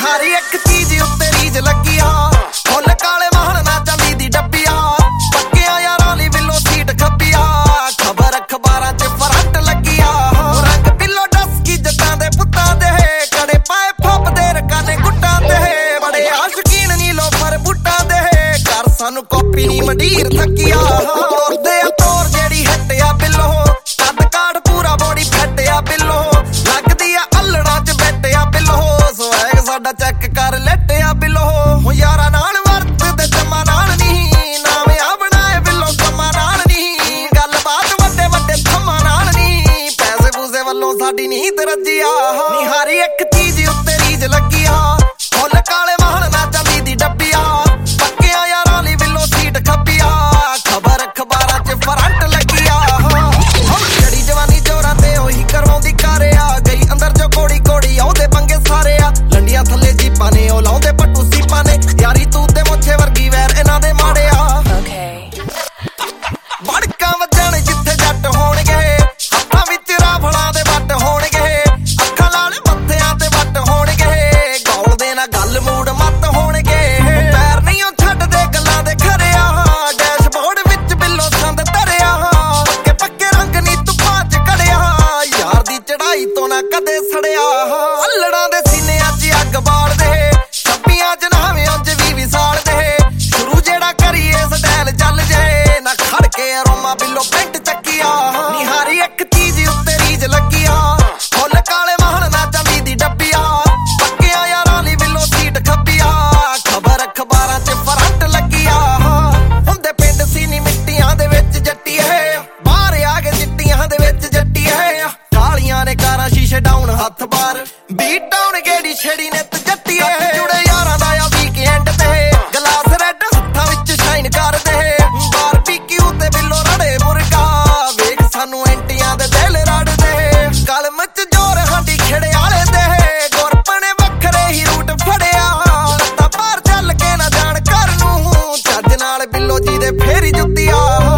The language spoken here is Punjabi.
ਨਿਹਾਰੀ ਇੱਕ ਚੀਜ਼ ਉੱਤੇ ਰੀਝ ਲੱਗੀ ਆ ਫੁੱਲ ਕਾਲੇ ਮਹਣ ਨਾ ਚਾਂਦੀ ਦੀ ਡੱਬੀ ਆ ਪੱਕਿਆਂ ਯਾਰਾਂ ਲਈ ਬਿੱਲੋ ਸੀਟ ਖੱਬੀ ਆ ਖਬਰ ਅਖਬਾਰਾਂ 'ਚ ਫਰੰਟ ਲੱਗੀ ਆ ਰੰਗ ਬਿੱਲੋ ਡਸਕੀ ਜੱਟਾਂ ਦੇ ਪੁੱਤਾਂ ਦੇ ਕੜੇ ਪਾਏ ਫੱਬਦੇ ਰਕਾਨੇ ਗੁੱਟਾਂ ਤੇ ਬੜੇ ਆਸ਼ਕੀਨ ਨੀ ਲੋਫਰ ਬੁੱਟਾਂ ਦੇ ਘਰ ਸਾਨੂੰ ਕਾਪੀ ਨੀ ਮੰਡੀਰ ਥੱਕਿਆ ਤੋਰਦੇ ਆ ਤੋਰ ਜਿਹੜੀ ਹੱਟਿਆ ਬਿੱਲੋ ਕੱਦ ਕਾੜ ਪੂਰਾ ਬੋਡੀ ਫੱਟਿਆ ਬਿੱਲੋ ਲੱਗਦੀ ਆ ਅਲੜਾਂ 'ਚ ਬੈਠਿਆ ਬਿੱਲੋ ਸਵੈਗ ਸਾਡਾ ਚੈੱਕ ਕਰ ਲੈਟਿਆ ਬਿੱਲੋ ਯਾਰਾਂ ਨਾਲ ਵਰਤਦੇ ਜਮਾ ਨਾਲ ਨਹੀਂ ਨਾਮ ਆ ਬਣਾਏ ਬਿੱਲੋ ਕੰਮਾਂ ਨਾਲ ਨਹੀਂ ਗੱਲਬਾਤ ਵੱਡੇ ਵੱਡੇ ਥੰਮਾਂ ਨਾਲ ਨਹੀਂ ਪੈਸੇ ਪੂਸੇ ਵੱਲੋਂ ਸਾਡੀ ਨੀਂਦ ਰੱਜੀ ਆ ਨਿਹਾਰੀ ਇੱਕ ਚੀਜ਼ ਉੱਤੇ ਰੀਝ ਲੱਗੀ ਆ ਫੁੱਲ ਕਾਲੇ ਮਹਣ ਨਾ ਚਾਂਦੀ ਦੀ ਡੱਬੀ ਆ ਪੱਕਿਆਂ ਯਾਰਾਂ ਲਈ ਬਿੱਲੋ ਸੀਟ ਖੱਬੀ ਆ ਖਬਰ ਅਖਬਾਰਾਂ 'ਚ ਫਰੰਟ ਲੱਗੀ ਆ ਜੜੀ ਜਵਾਨੀ ਜੋਰਾਂ ਤੇ ਉਹੀ ਕਰਵਾਉਂਦੀ ਕਾਰਿਆ ਗਈ ਅੰਦਰ ਜੋ ਕੋੜੀ ਕੋੜੀ ਆਉਂਦੇ ਪੰਗੇ ਸਾਰੇ ਆ ਲੰਡੀਆਂ ਥੱਲੇ ਜੀਪਾਂ ਨੇ ਉਹ ਲਾਉਂਦੇ ਪੱਟੂ ਸੀਪਾਂ ਨੇ ਯਾਰੀ ਤੂੰ ਤੇ ਮੁੱਛੇ ਵਰਗੀ ਵੈਰ ਇਹਨਾਂ ਦੇ ਮਾੜੇ ਆ ਵੜਕਾਂ ਵੱਜਣ ਜਿੱਥੇ ਜੱਟ ਹੋਣਗੇ ਹੱਥਾਂ ਵਿੱਚ ਰਾਫਲਾਂ ਦੇ ਵੱਟ ਹੋਣਗੇ ਅੱਖਾਂ ਲਾਲ ਮੱਥਿਆਂ ਤੇ ਵੱਟ ਹੋਣਗੇ ਗਾਉਣ ਦੇ ਨਾਲ ਗੱਲ ਮੂਡ ਮੱਤ ਹੋਣਗੇ ਪੈਰ ਨਹੀਂ ਉਹ ਛੱਡਦੇ ਗੱਲਾਂ ਦੇ ਖਰਿਆ ਡੈਸ਼ਬੋਰਡ ਵਿੱਚ ਬਿੱਲੋ ਸੰਦ ਧਰਿਆ ਪੱਕੇ ਪੱਕੇ ਰੰਗ ਨੀ ਧੁੱਪਾਂ 'ਚ ਕੜਿਆ ਯਾਰ ਦੀ ਚੜਾਈ ਤੋਂ ਨਾ ਕਦੇ ਸੜਿਆ ਅਲੜਾਂ ਦੇ ਸੀਨਿਆਂ 'ਚ ਅੱਗ ਬਾਲਦੇ ਛੱਪੀਆਂ 'ਚ ਨਾਵੇਂ ਉਂਝ ਵੀ ਸਾਲਦੇ ਸ਼ੁਰੂ ਜਿਹੜਾ ਕਰੀਏ ਸਟਾਈਲ ਚੱਲ ਜੇ ਨਾ ਖੜ ਕੇ ਅਰੋਮਾ ਬਿੱਲੋ ਪੈਂਟ ਚੱਕੀਆ ਨਿਹਾਰੀ ਇੱਕ ਚੀਜ਼ ਉੱਤੇ ਰੀਝ ਲੱਗੀ ਆ ਫੁੱਲ ਕਾਲੇ ਮਹਣ ਨਾ ਚਾਂਦੀ ਦੀ ਡੱਬੀ ਆ ਪੱਕਿਆਂ ਯਾਰਾਂ ਲਈ ਬਿੱਲੋ ਸੀਟ ਖੱਬੀ ਆ ਖਬਰ ਅਖਬਾਰਾਂ 'ਚ ਫਰੰਟ ਲੱਗੀ ਆ ਹੁੰਦੇ ਪਿੰਡ ਸੀ ਨੀ ਮਿੱਟੀਆਂ ਦੇ ਵਿੱਚ ਜੱਟੀਏ ਬਾਹਰ ਆ ਕੇ ਚਿੱਟੀਆਂ ਦੇ ਵਿੱਚ ਜੱਟੀਏ ਕਾਲੀਆਂ ਨੇ ਕਾਰਾਂ ਸ਼ੀਸ਼ੇ ਡਾਊਨ ਹੱਥ ਬਾਰ ਬੀਟ ਡਾਊਨ ਗੇੜੀ ਛੇੜੀ ਨੇ ਜੱਟੀਏ ਜੁੜੇ ਯਾਰਾਂ ਦਾ ਆ ਵੀਕਐਂਡ ਤੇ ਗਲਾਸ ਰੈੱਡ ਹੱਥਾਂ ਵਿੱਚ ਸ਼ਾਈਨ ਕਰਦੇ ਬਾਰਬੀਕਿਊ ਤੇ ਬਿੱਲੋ ਰੜੇ ਮੁਰਗਾ ਵੇਖ ਸਾਨੂੰ ਐਂਟੀਆਂ ਦੇ ਦਿਲ ਰੜਦੇ ਕਲਮ 'ਚ ਜੋਰ ਹਾਂਡੀ ਖੇੜੇ ਵਾਲੇ ਦੇ ਗੁਰਪਣੇ ਵੱਖਰੇ ਹੀ ਰੂਟ ਫੜਿਆ ਲੱਤਾਂ ਬਾਹਰ ਚੱਲ ਕੇ ਨਾ ਜਾਣ ਘਰ ਨੂੰ ਚੱਜ ਨਾਲ ਬਿੱਲੋ ਜੀ ਦੇ ਫੇਰੀ ਜੁੱਤੀ ਆ